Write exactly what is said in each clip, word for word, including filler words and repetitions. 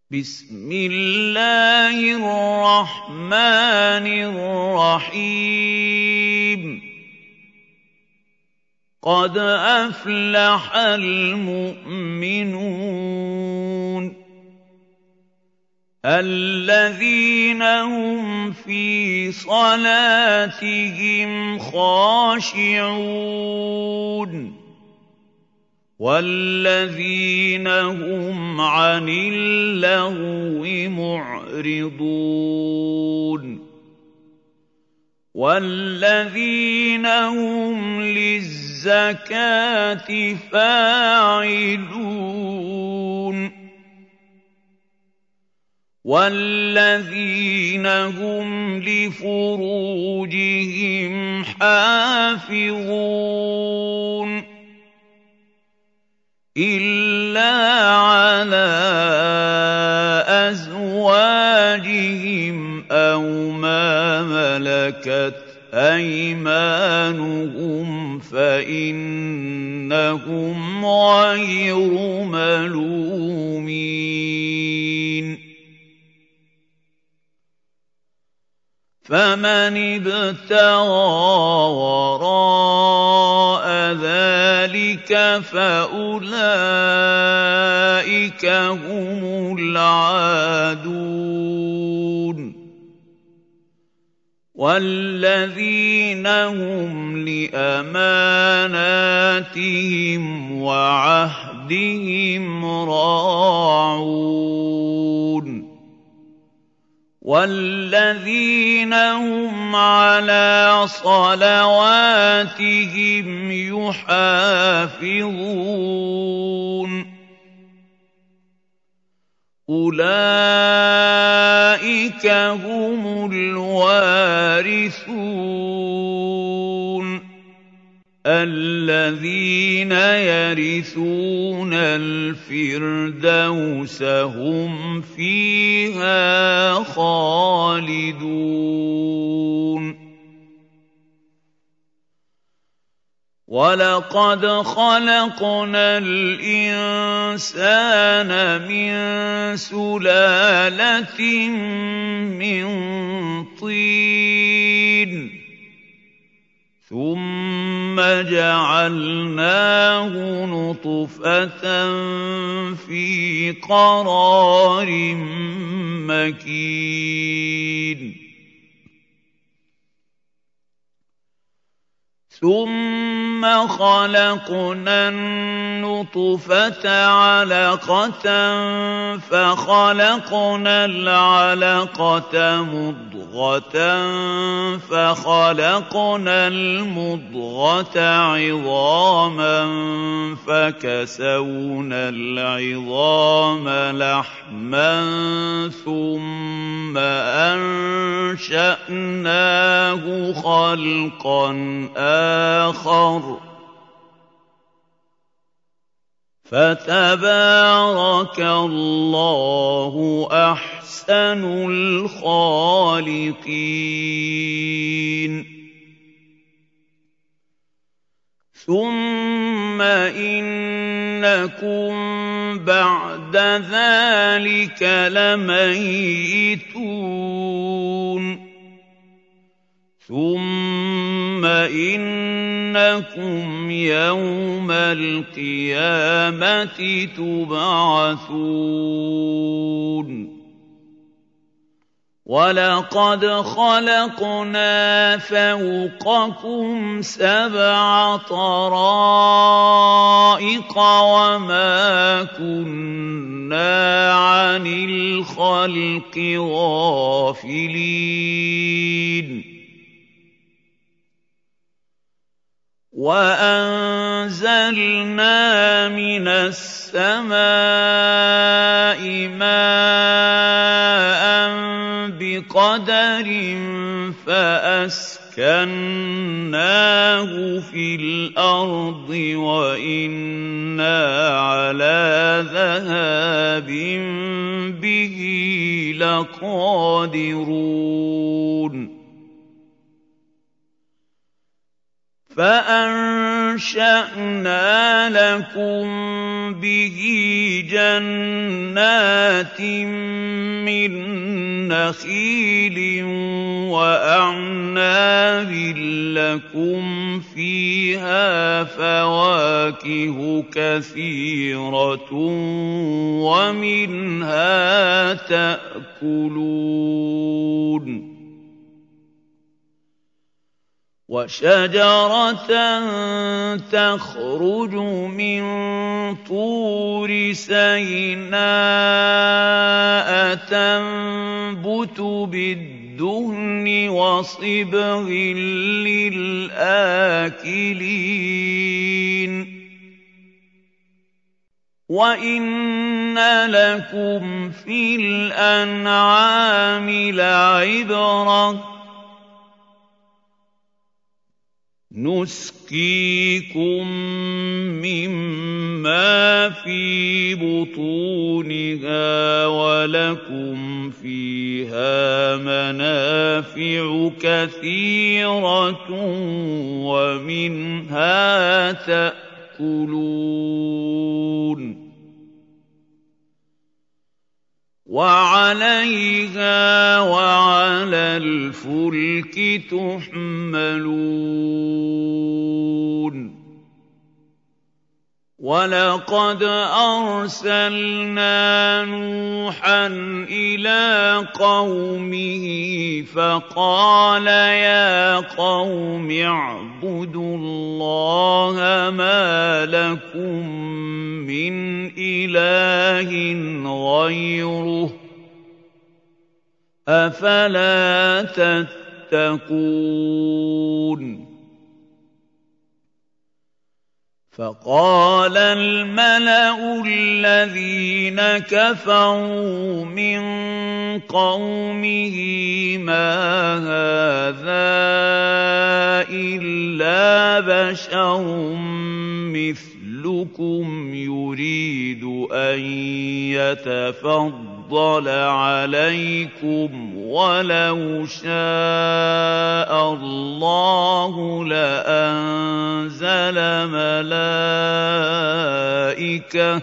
بسم الله الرحمن الرحيم قد أفلح المؤمنون الذين هم في صلاتهم خاشعون والذين هم عن اللغو معرضون والذين هم للزكاة فاعلون والذين هم لفروجهم حافظون إلا على أزواجهم أو ما ملكت أيمانهم فإنهم غير ملومين فمن ابتغى وراء ذلك فأولئك هم العادون والذين هم لأماناتهم وعهدهم راعون والذين هم على صلواتهم يحافظون أولئك هم الوارثون الذين يرثون الفردوس هم فيها خالدون ولقد خلقنا الإنسان من سلالة من طين ثم جعلناه نطفة في قرار مكين ثم خلقنا النطفة علقة فخلقنا العلقة مضغة فخلقنا المضغة عظاما فكسونا العظام لحما ثم أنشأناه خلقا آخر فتبارك الله أحسن الخالقين ثم إنكم بعد ذلك لميتون ثم إنكم يوم القيامة تبعثون ولقد خلقنا فوقكم سبع طرائق وما كنا عن الخلق غافلين وأنزلنا من السماء ماء بقدر فأسكناه في الأرض وإنا على ذهاب به لقادرون فَأَنشَأْنَا لَكُم بِهِ جَنَّاتٍ مِّن نَّخِيلٍ وَأَعْنَابٍ لَّكُمْ فِيهَا فَوَاكِهُ كَثِيرَةٌ وَمِنْهَا تَأْكُلُونَ وَشَجَرَةً تَخْرُجُ مِن طُورِ سَيْنَاءَ تَنبُتُ بِالدُّهْنِ وَصِبْغٍ لِّلْآكِلِينَ وَإِنَّ لَكُمْ فِي الْأَنْعَامِ لَعِبْرَةً نُسْقِيكُم مِّمَّا فِي بُطُونِهَا وَلَكُمْ فِيهَا مَنَافِعُ كَثِيرَةٌ وَمِنْهَا تَأْكُلُونَ وَعَلَيْهَا وَعَلَى الْفُلْكِ تُحْمَلُونَ وَلَقَدْ أَرْسَلْنَا نُوحًا إِلَىٰ قَوْمِهِ فَقَالَ يَا قَوْمِ اعْبُدُوا اللَّهَ مَا لَكُم مِّنْ إِلَٰهٍ غَيْرُهُ أَفَلَا تَتَّقُونَ فَقَالَ الْمَلَأُ الَّذِينَ كَفَرُوا مِن قَوْمِهِ مَا هَٰذَا إِلَّا بَشَرٌ مِّثْلُكُمْ يُرِيدُ أَن يَتَفَضَّلَ عَلَيْكُمْ وَلَوْ شَاءَ اللَّهُ لَأَنزَلَ مَلَائِكَةً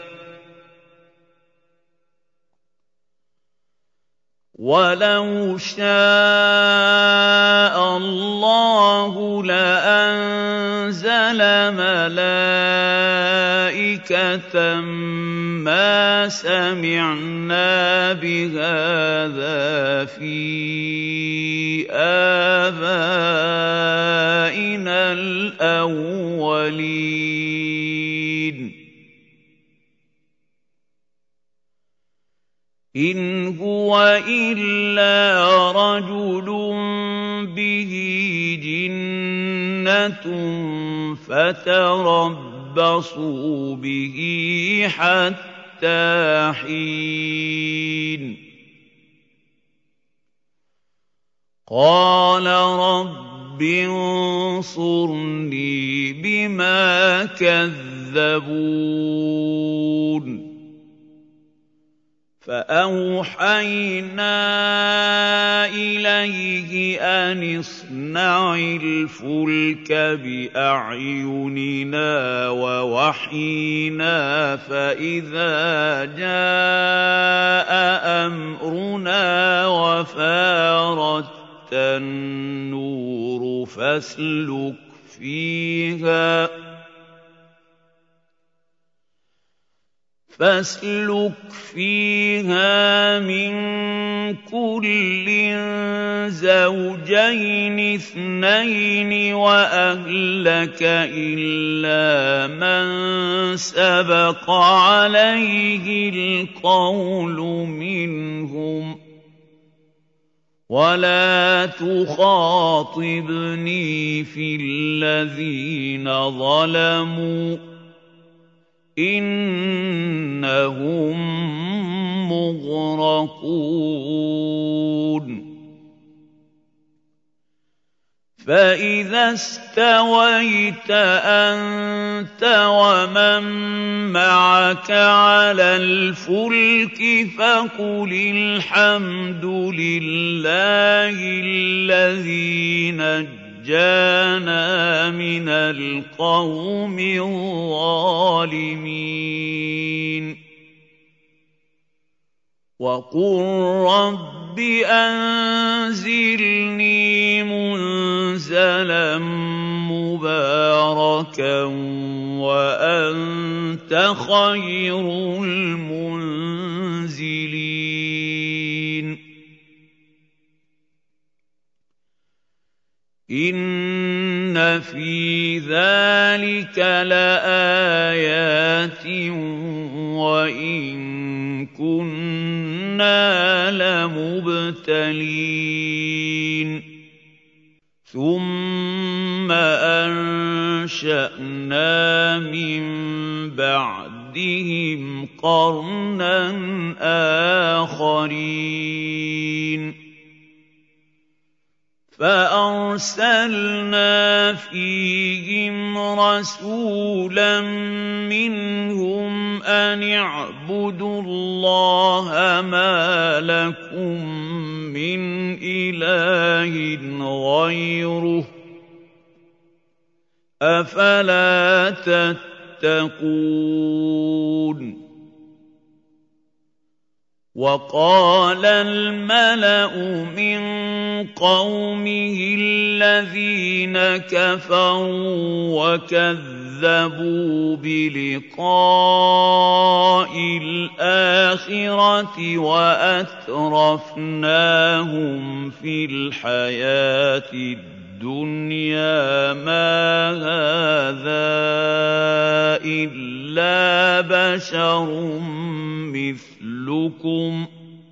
وَلَوْ شَاءَ اللَّهُ لَأَنزَلَ مَلَائِكَةً مَّا سَمِعْنَا بِهَٰذَا فِي آبَائِنَا الْأَوَّلِينَ إِنْ هُوَ إِلَّا رَجُلٌ بِهِ جِنَّةٌ فَتَرَبَّصُوا بِهِ حَتَّىٰ حِينٍ قَالَ رَبِّ انصُرْنِي بِمَا كَذَّبُونِ فَأَوْحَيْنَا إِلَيْهِ أَنِ اصْنَعِ الْفُلْكَ بِأَعْيُنِنَا وَوَحْيِنَا فَإِذَا جَاءَ أَمْرُنَا وَفَارَتِ النُّورُ فَاسْلُكْ فِيهَا فَاسْلُكْ فِيهَا مِن كُلٍّ زَوْجَيْنِ اثْنَيْنِ وَأَهْلَكَ إِلَّا مَن سَبَقَ عَلَيْهِ الْقَوْلُ مِنْهُمْ ۖ وَلَا تُخَاطِبْنِي فِي الَّذِينَ ظَلَمُوا إِنَّهُم مُّغْرَقُونَ فَإِذَا اسْتَوَيْتَ أَنتَ وَمَن مَّعَكَ عَلَى الْفُلْكِ فَقُلِ الْحَمْدُ لِلَّهِ الَّذِي نَجَّانَا نَجَّانَا مِنَ الْقَوْمِ الظَّالِمِينَ وَقُل رَّبِّ أَنزِلْنِي مُنزَلًا مُّبَارَكًا وَأَنتَ خَيْرُ الْمُنزِلِينَ إِنَّ فِي ذَلِكَ لَآيَاتٍ وَإِن كُنَّا لَمُبْتَلِينَ ثُمَّ أَنشَأْنَا مِن بَعْدِهِمْ قَرْنًا آخَرِينَ فَأَرْسَلْنَا فِيهِمْ رَسُولًا مِّنْهُمْ أَنِ اعْبُدُوا اللَّهَ مَا لَكُم مِّنْ إِلَٰهٍ غَيْرُهُ أَفَلَا تَتَّقُونَ وَقَالَ الْمَلَأُ مِن قَوْمِهِ الَّذِينَ كَفَرُوا وَكَذَّبُوا بِلِقَاءِ الْآخِرَةِ وَأَتْرَفْنَاهُمْ فِي الْحَيَاةِ الدُّنْيَا مَا هَٰذَا إِلَّا بَشَرٌ مِّثْلُكُمْ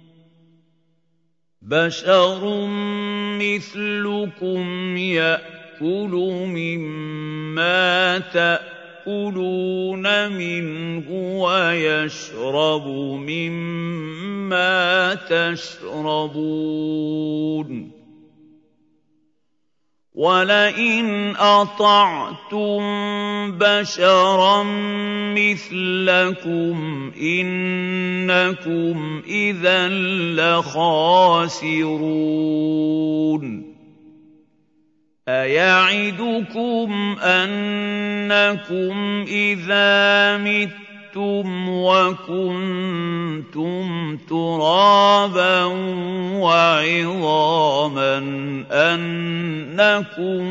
بَشَرٌ مِّثْلُكُمْ يَأْكُلُ مِمَّا تَأْكُلُونَ مِنْهُ وَيَشْرَبُ مِمَّا تَشْرَبُونَ وَلَئِنْ أَطَعْتُم بَشَرًا مِّثْلَكُمْ إِنَّكُمْ إِذًا لَّخَاسِرُونَ أَيَعِدُكُمْ أَنَّكُمْ إِذَا مِتُّمْ وَكُنتُمْ تُرَابًا وَعِظَامًا أَنَّكُم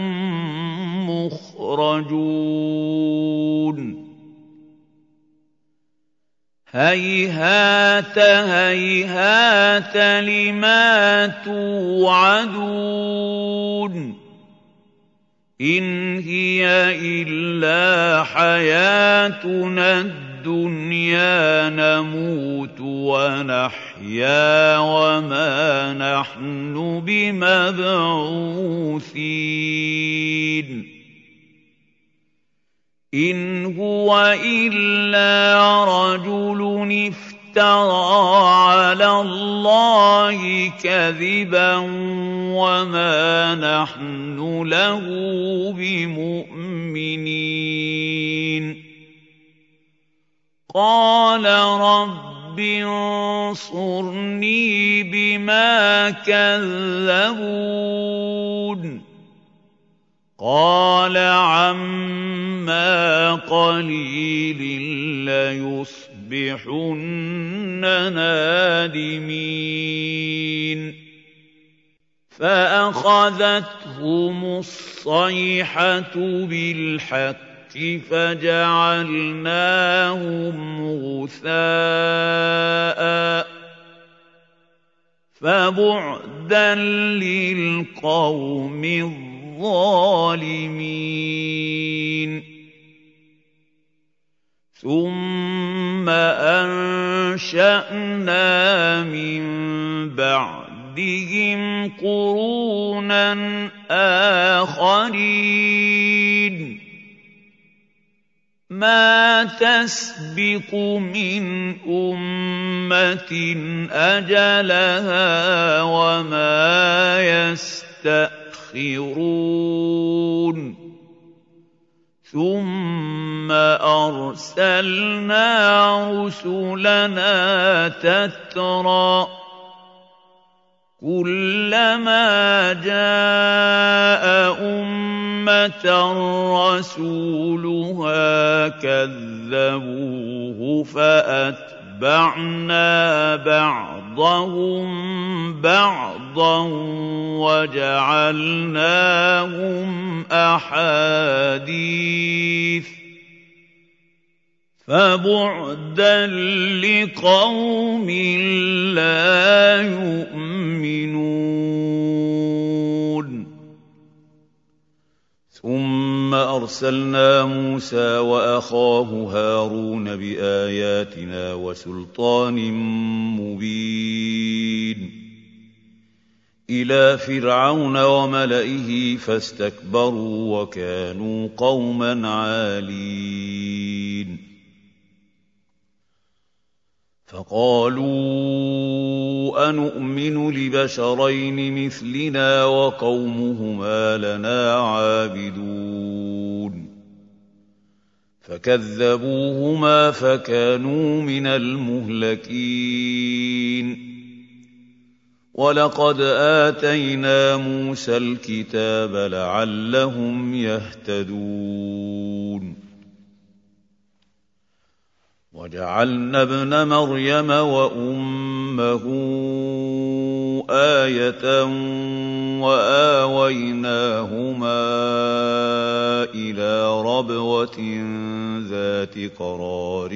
مُّخْرَجُونَ هَيْهَاتَ هَيْهَاتَ لِمَا تُوعَدُونَ إِنْ هِيَ إِلَّا حَيَاتُنَا الدُّنْيَا نَمُوتُ وَنَحْيَا وَمَا نَحْنُ بِمَبْعُوثِينَ إِنْ هُوَ إِلَّا رَجُلٌ افْتَرَىٰ عَلَى اللَّهِ كَذِبًا وَمَا نَحْنُ لَهُ بِمُؤْمِنِينَ قَالَ رَبِّ انصُرْنِي بِمَا كَذَّبُونِ قَالَ عَمَّا قَلِيلٍ لَّيُصْبِحُنَّ نَادِمِينَ فَأَخَذَتْهُمُ الصَّيْحَةُ بِالْحَقِّ فَجَعَلْنَاهُمْ غُثَاءً فَبُعْدًا لِّلْقَوْمِ الظَّالِمِينَ ثُمَّ أَنشَأْنَا مِن بَعْدِهِمْ قُرُونًا آخَرِينَ مَا تَسْبِقُ مِنْ أُمَّةٍ أَجَلَهَا وَمَا يَسْتَأْخِرُونَ ثُمَّ أَرْسَلْنَا رُسُلَنَا تَتْرَىٰ كُلَّمَا جَاءَ أُمَّةً رَّسُولُهَا كَذَّبُوهُ فَأَتْبَعْنَا بَعْضَهُم بَعْضًا وَجَعَلْنَاهُمْ أَحَادِيثَ ۚ فَبُعْدًا لِّقَوْمٍ لَّا يُؤْمِنُونَ. ثُمَّ أَرْسَلْنَا مُوسَىٰ وَأَخَاهُ هَارُونَ بِآيَاتِنَا وَسُلْطَانٍ مُّبِينٍ إِلَىٰ فِرْعَوْنَ وَمَلَئِهِ فَاسْتَكْبَرُوا وَكَانُوا قَوْمًا عَالِينَ فَقَالُوا أَنُؤْمِنُ لِبَشَرَيْنِ مِثْلِنَا وَقَوْمُهُمَا لَنَا عَابِدُونَ فَكَذَّبُوهُمَا فَكَانُوا مِنَ الْمُهْلَكِينَ وَلَقَدْ آتَيْنَا مُوسَى الْكِتَابَ لَعَلَّهُمْ يَهْتَدُونَ وَجَعَلْنَا ابْنَ مَرْيَمَ وَأُمَّهُ آيَةً وَآوَيْنَاهُمَا إِلَىٰ رَبْوَةٍ ذَاتِ قَرَارٍ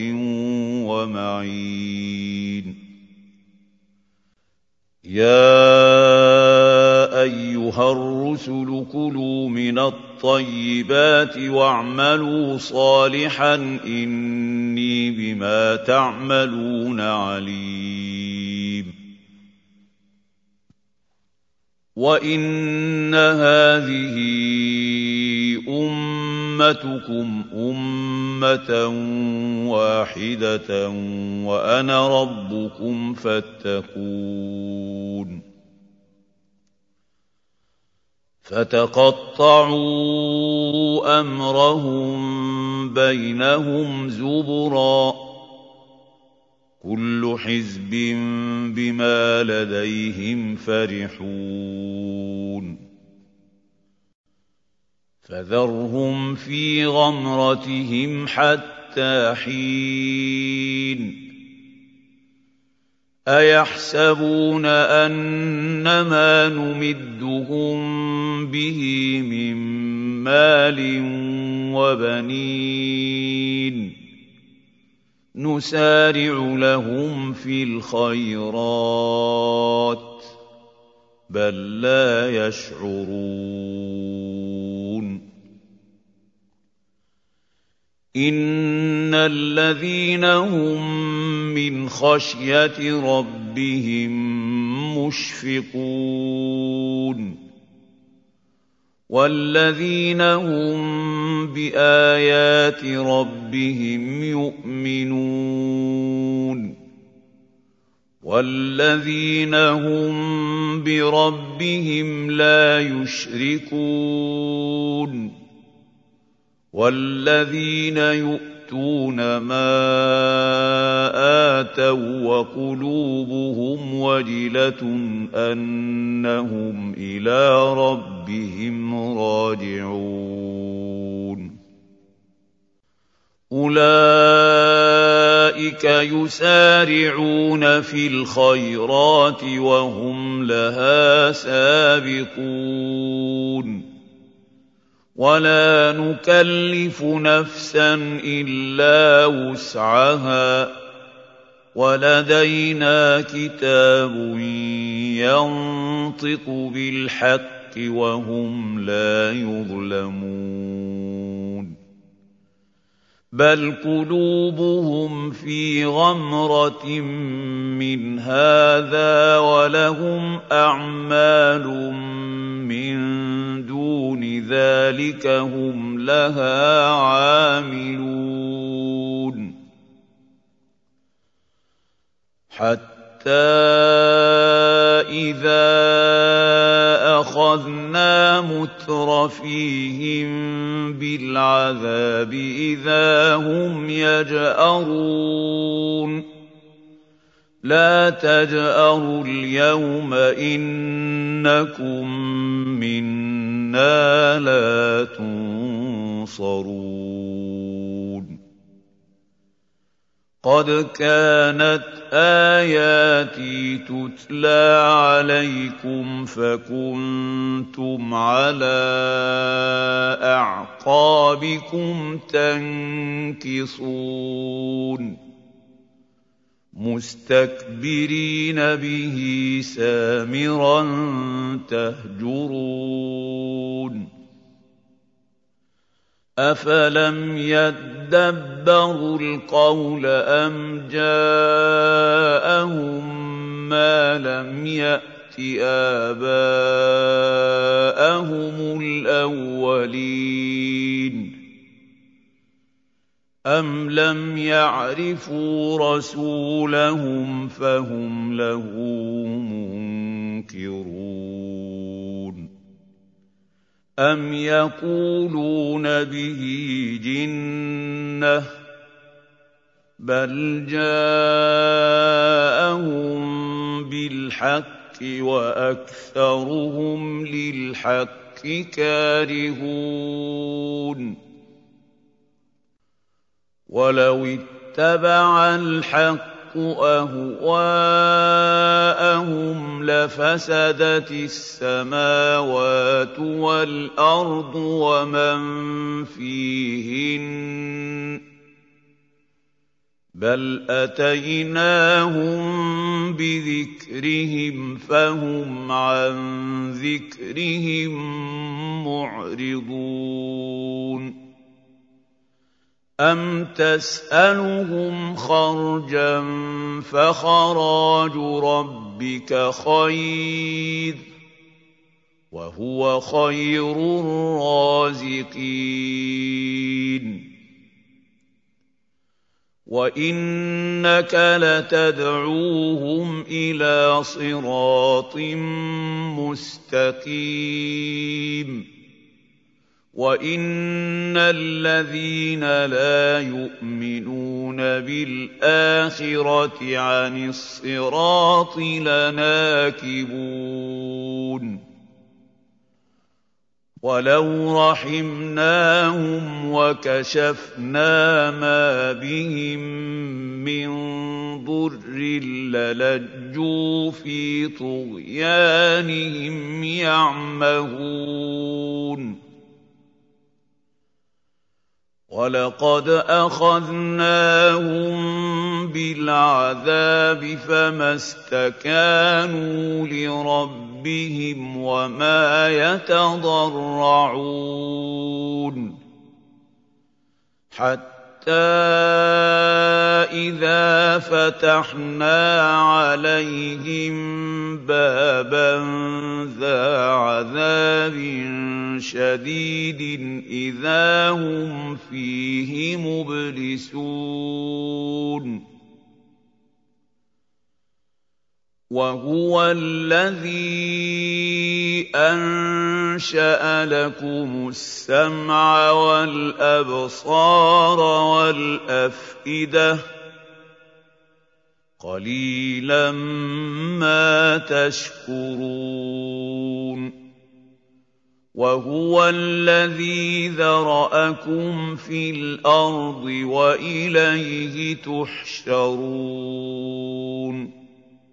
وَمَعِينٍ يَا أَيُّهَا الرُّسُلُ كُلُوا مِنَ الطَّيِّبَاتِ وَاعْمَلُوا صَالِحًا إِنِّي بِمَا تَعْمَلُونَ عَلِيمٌ وَإِنَّ هَٰذِهِ أُمَّتُكُمْ أُمَّةً وَاحِدَةً وَأَنَا رَبُّكُمْ فَاتَّقُونِ فَتَقَطَّعُوا أَمْرَهُم بَيْنَهُمْ زُبُرًا ۖ كُلُّ حِزْبٍ بِمَا لَدَيْهِمْ فَرِحُونَ فَذَرْهُمْ فِي غَمْرَتِهِمْ حَتَّىٰ حِينٍ أَيَحْسَبُونَ أَنَّمَا نُمِدُّهُم بِهِ مِن مَّالٍ وَبَنِينَ نُسَارِعُ لَهُمْ فِي الْخَيْرَاتِ بَل لَّا يَشْعُرُونَ إِنَّ الَّذِينَ هُم مِّنْ خَشْيَةِ رَبِّهِم مُّشْفِقُونَ وَالَّذِينَ هُم بِآيَاتِ رَبِّهِمْ يُؤْمِنُونَ وَالَّذِينَ هُم بِرَبِّهِمْ لَا يُشْرِكُونَ وَالَّذِينَ يُؤْتُونَ مَا آتَوا وَّقُلُوبُهُمْ وَجِلَةٌ أَنَّهُمْ إِلَىٰ رَبِّهِمْ راجعون أُولَٰئِكَ يُسَارِعُونَ فِي الْخَيْرَاتِ وَهُمْ لَهَا سَابِقُونَ وَلَا نُكَلِّفُ نَفْسًا إِلَّا وُسْعَهَا وَلَدَيْنَا كِتَابٌ يَنطِقُ بِالْحَقِّ وَهُمْ لَا يُظْلَمُونَ بَلْ قُلُوبُهُمْ فِي غَمْرَةٍ مِّنْ هَٰذَا وَلَهُمْ أَعْمَالٌ مِّن دُونِ ذَٰلِكَ هُمْ لَهَا عَامِلُونَ حَتَّىٰ إِذَا أَخَذْنَا مُتْرَفِيهِم بِالْعَذَابِ إِذَا هُمْ يَجْأَرُونَ لَا تَجْأَرُوا الْيَوْمَ إِنَّكُم مِّنَّا لَا تُنصَرُونَ قَدْ كَانَتْ آيَاتِي تُتْلَىٰ عَلَيْكُمْ فَكُنتُمْ عَلَىٰ أَعْقَابِكُمْ تَنكِصُونَ مُسْتَكْبِرِينَ بِهِ سَامِرًا تَهْجُرُونَ أَفَلَمْ يَدَّبَّرُوا الْقَوْلَ أَمْ جَاءَهُم مَّا لَمْ يَأْتِ آبَاءَهُمُ الْأَوَّلِينَ أَمْ لَمْ يَعْرِفُوا رَسُولَهُمْ فَهُمْ لَهُ مُنكِرُونَ أَمْ يَقُولُونَ بِهِ جِنَّةٌ بَلْ جَاءَهُم بِالْحَقِّ وَأَكْثَرُهُمْ لِلْحَقِّ كَارِهُونَ وَلَوِ اتَّبَعَ الْحَقُّ أَهْوَاءَهُمْ لَفَسَدَتِ السَّمَاوَاتُ وَالْأَرْضُ وَمَن فِيهِنَّ ۚ بَلْ أَتَيْنَاهُم بِذِكْرِهِمْ فَهُمْ عَن ذِكْرِهِم مُّعْرِضُونَ أَمْ تَسْأَلُهُمْ خَرْجًا فَخَرَاجُ رَبِّكَ خَيْرٌ ۖ وَهُوَ خَيْرُ الرَّازِقِينَ وَإِنَّكَ لَتَدْعُوهُمْ إِلَىٰ صِرَاطٍ مُّسْتَقِيمٍ وَإِنَّ الَّذِينَ لَا يُؤْمِنُونَ بِالْآخِرَةِ عَنِ الصِّرَاطِ لَنَاكِبُونَ وَلَوْ رَحِمْنَاهُمْ وَكَشَفْنَا مَا بِهِم مِّن ضُرٍّ لَّلَجُّوا فِي طُغْيَانِهِمْ يَعْمَهُونَ وَلَقَدْ أَخَذْنَاهُم بِالْعَذَابِ فَمَا اسْتَكَانُوا لِرَبِّهِمْ وَمَا يَتَضَرَّعُونَ حَتَّىٰ إِذَا فَتَحْنَا عَلَيْهِم بَابًا ذَا عَذَابٍ شَدِيدٍ إِذَا هُمْ فِيهِ مُبْلِسُونَ وَهُوَ الَّذِي أَنشَأَ لَكُمُ السَّمْعَ وَالْأَبْصَارَ وَالْأَفْئِدَةَ ۚ قَلِيلًا مَّا تَشْكُرُونَ وَهُوَ الَّذِي ذَرَأَكُمْ فِي الْأَرْضِ وَإِلَيْهِ تُحْشَرُونَ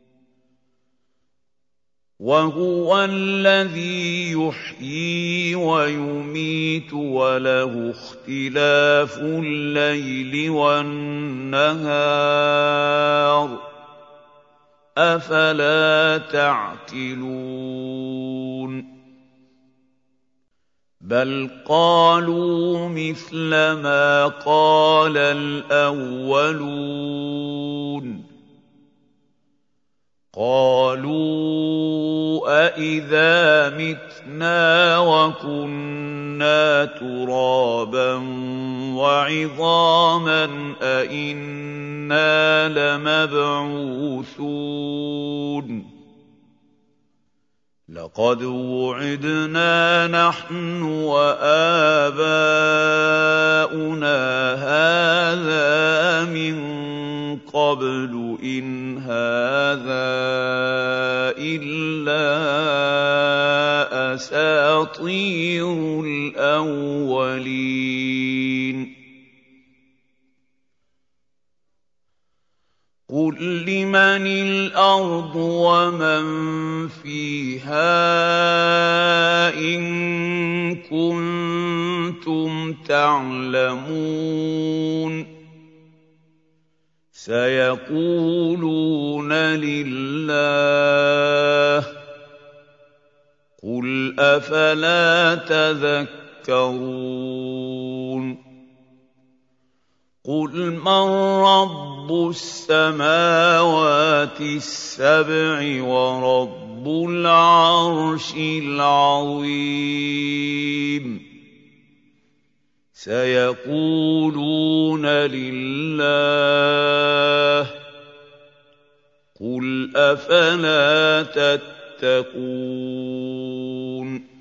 وَهُوَ الَّذِي يُحْيِي وَيُمِيتُ وَلَهُ اخْتِلَافُ اللَّيْلِ وَالنَّهَارِ ۚ أَفَلَا تَعْقِلُونَ بَلْ قَالُوا مِثْلَ مَا قَالَ الْأَوَّلُونَ قَالُوا أَإِذَا مِتْنَا وَكُنَّا تُرَابًا وَعِظَامًا أَإِنَّا لَمَبْعُوثُونَ لَقَدْ وُعِدْنَا نَحْنُ وَآبَاؤُنَا هَٰذَا مِن قَبْلُ إِنْ هَٰذَا إِلَّا أَسَاطِيرُ الْأَوَّلِينَ قُل لِّمَنِ الْأَرْضُ وَمَن فِيهَا إِن كُنتُمْ تَعْلَمُونَ سَيَقُولُونَ لِلَّهِ قُلْ أَفَلَا تَذَكَّرُونَ قُلْ مَن رَّبُّ السَّمَاوَاتِ السَّبْعِ وَرَبُّ الْعَرْشِ الْعَظِيمِ سَيَقُولُونَ لِلَّهِ قُلْ أَفَلَا تَتَّقُونَ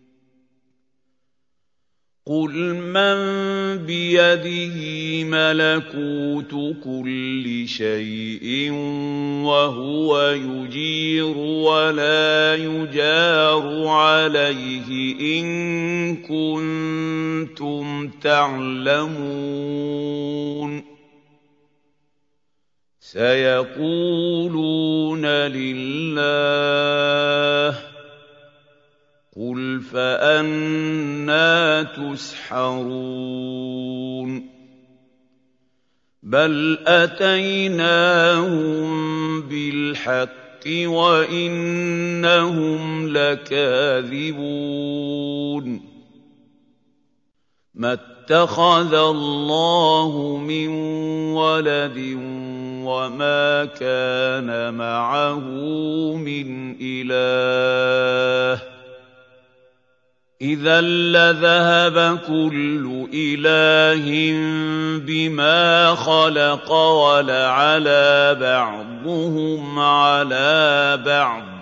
قُلْ مَن بِيَدِهِ مَلَكُوتُ كُلِّ شَيْءٍ وَهُوَ يُجِيرُ وَلَا يُجَارُ عَلَيْهِ إِن كُنتُمْ تَعْلَمُونَ سَيَقُولُونَ لِلَّهِ قُلْ فَأَنَّىٰ تُسْحَرُونَ بَلْ أَتَيْنَاهُم بِالْحَقِّ وَإِنَّهُمْ لَكَاذِبُونَ مَا اتَّخَذَ اللَّهُ مِن وَلَدٍ وَمَا كَانَ مَعَهُ مِنْ إِلَٰهٍ إِذًا لَّذَهَبَ كُلُّ إِلَٰهٍ بِمَا خَلَقَ وَلَعَلَا بَعْضُهُمْ عَلَىٰ بَعْضٍ ۚ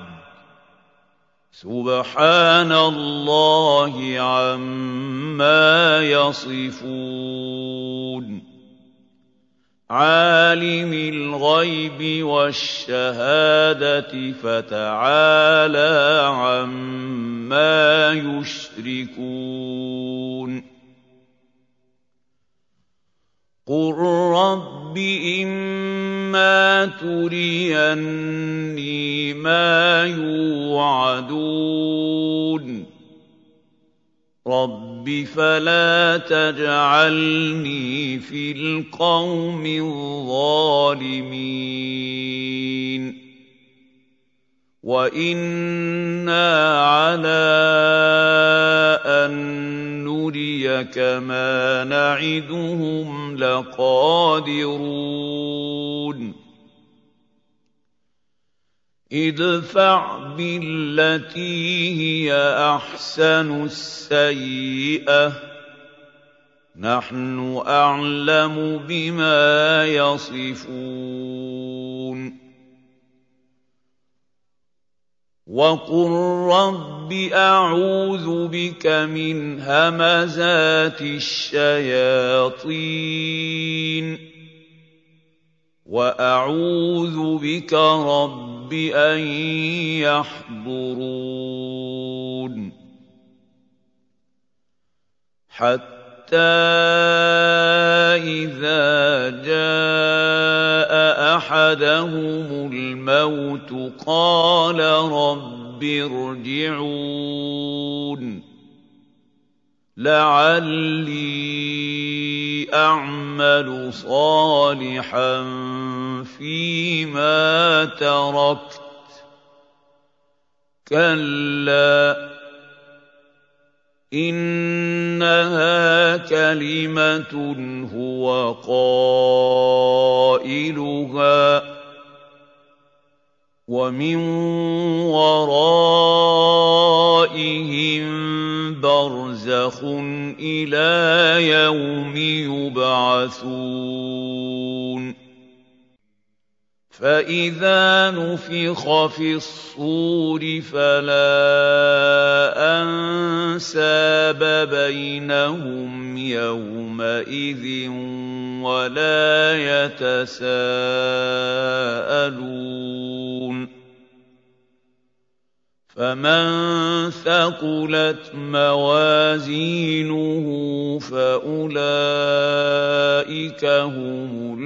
سُبْحَانَ اللَّهِ عَمَّا يَصِفُونَ عَالِمِ الْغَيْبِ وَالشَّهَادَةِ فَتَعَالَىٰ عَمَّا يُشْرِكُونَ قُل رَّبِّ إِمَّا تُرِيَنِّي مَا يُوعَدُونَ رَبِّ فَلَا تَجْعَلْنِي فِي الْقَوْمِ الظَّالِمِينَ وَإِنَّا عَلَىٰ أَن نُّرِيَكَ مَا نَعِدُهُمْ لَقَادِرُونَ ادْفَعْ بِالَّتِي هِيَ أَحْسَنُ السَّيِّئَةَ ۚ نَحْنُ أَعْلَمُ بِمَا يَصِفُونَ وَقُل رَّبِّ أَعُوذُ بِكَ مِنْ هَمَزَاتِ الشَّيَاطِينِ وَأَعُوذُ بِكَ رَبِّ أَن يَحْضُرُونِ حَتَّىٰ إِذَا جَاءَ أَحَدَهُمُ الْمَوْتُ قَالَ رَبِّ ارْجِعُونِ لَعَلِّي أَعْمَلُ صَالِحًا فِيمَا تَرَكْتُ ۚ كَلَّا إِنَّهَا كَلِمَةٌ هُوَ قَائِلُهَا ۖ وَمِن وَرَائِهِم بَرْزَخٌ إِلَىٰ يَوْمِ يُبْعَثُونَ فإذا نفخ في الصور فلا أنساب بينهم يومئذ ولا يتساءلون فمن ثقلت موازينه فأولئك هم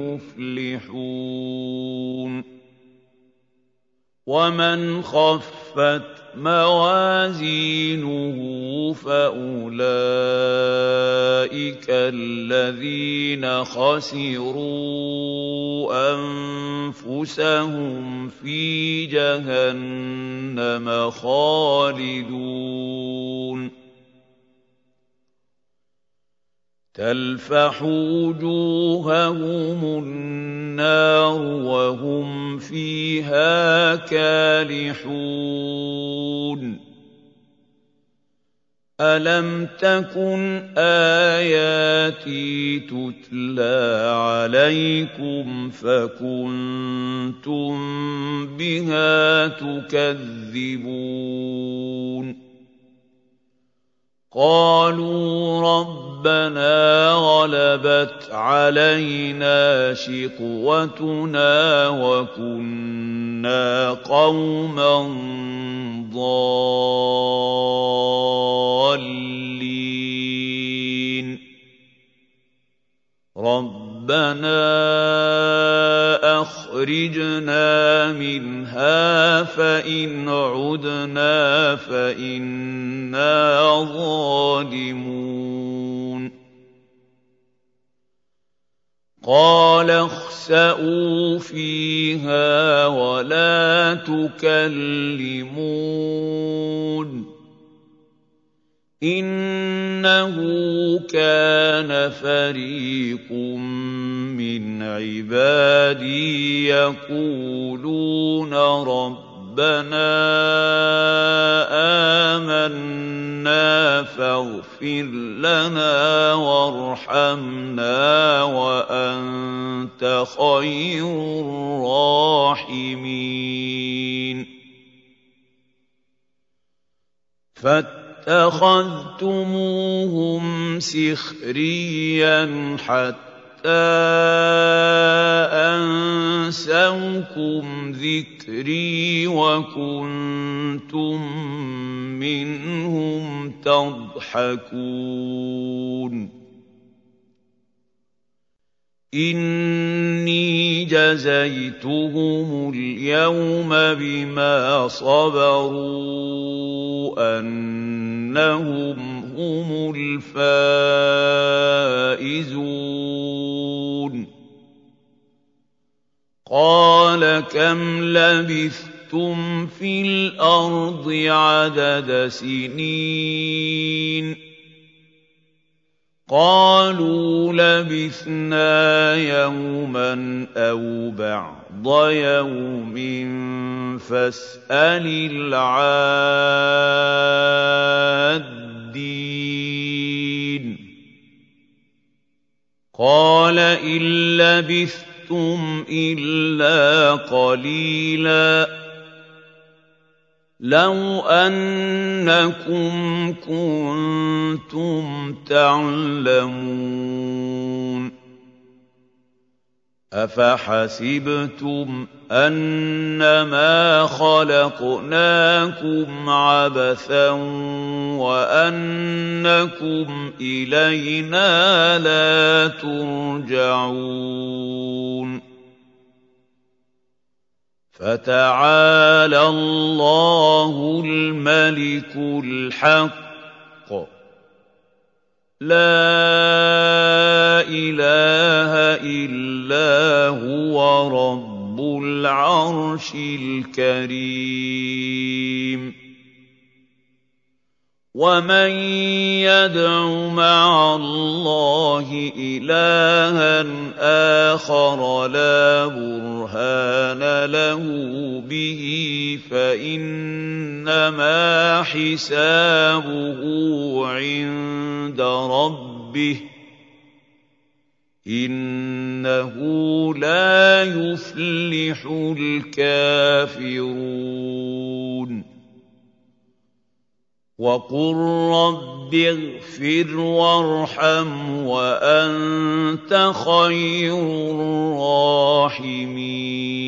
المفلحون ومن خفت موازينه فأولئك الذين خسروا أنفسهم في جهنم خالدون تلفح وجوههم النار وهم فيها كالحون ألم تكن آياتي تتلى عليكم فكنتم بها تكذبون قالوا ربنا غلبت علينا شقوتنا وكنا قوما ضالين ربنا أخرجنا منها فإن عدنا فإنا ظالمون قال اخسئوا فيها ولا تكلمون إنه كان فريق من عبادي يقولون ربنا آمنا فاغفر لنا وارحمنا وأنت خير الراحمين فاتخذتموهم سخريا حتى أنسوكم ذكري وكنتم منهم تضحكون إني جزيتهم اليوم بما صبروا أنهم هم الفائزون قال كم لبثتم في الأرض عدد سنين قالوا لبثنا يوما أو بعض يوم فاسأل العادين قال إن لبثتم إلا قليلا لو أنكم كنتم تعلمون أفحسبتم أنما خلقناكم عبثا وأنكم إلينا لا ترجعون فتعالى الله الملك الحق لا إله إلا هو رب العرش الكريم ومن يدع مع الله إلها آخر لا برهان له به فإنما حسابه عند ربه إِنَّهُ لَا يُفْلِحُ الْكَافِرُونَ وَقُل رَّبِّ اغْفِرْ وَارْحَمْ وَأَنتَ خَيْرُ الرَّاحِمِينَ